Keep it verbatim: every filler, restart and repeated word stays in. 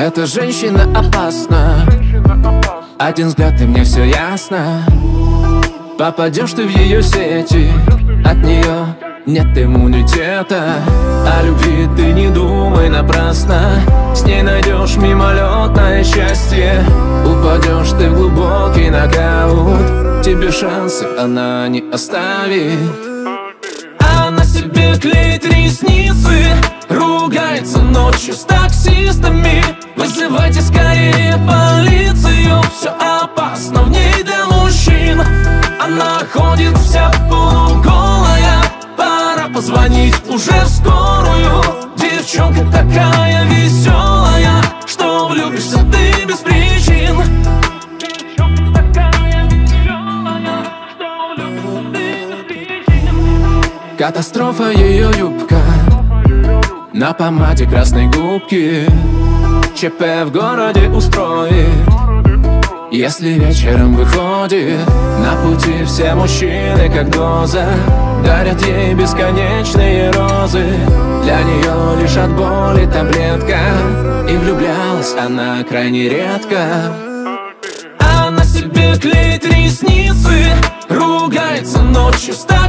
Эта женщина опасна. Один взгляд и мне все ясно. Попадешь ты в ее сети, от нее нет иммунитета. О любви ты не думай напрасно. С ней найдешь мимолетное счастье. Упадешь ты в глубокий нокаут. Тебе шансов она не оставит. Она себе клеит ресницы, ругается ночью с таксистами. Вызывайте скорее полицию. Все опасно в ней для мужчин. Она ходит вся полуголая. Пора позвонить уже в скорую. Девчонка такая веселая, что влюбишься ты без причин. Девчонка такая веселая, что влюбишься ты без причин. Катастрофа ее юбка, на помаде красной губки. ЧП в городе устроит, если вечером выходит. На пути все мужчины как доза, дарят ей бесконечные розы. Для нее лишь от боли таблетка, и влюблялась она крайне редко. Она себе клеит ресницы, ругается ночью с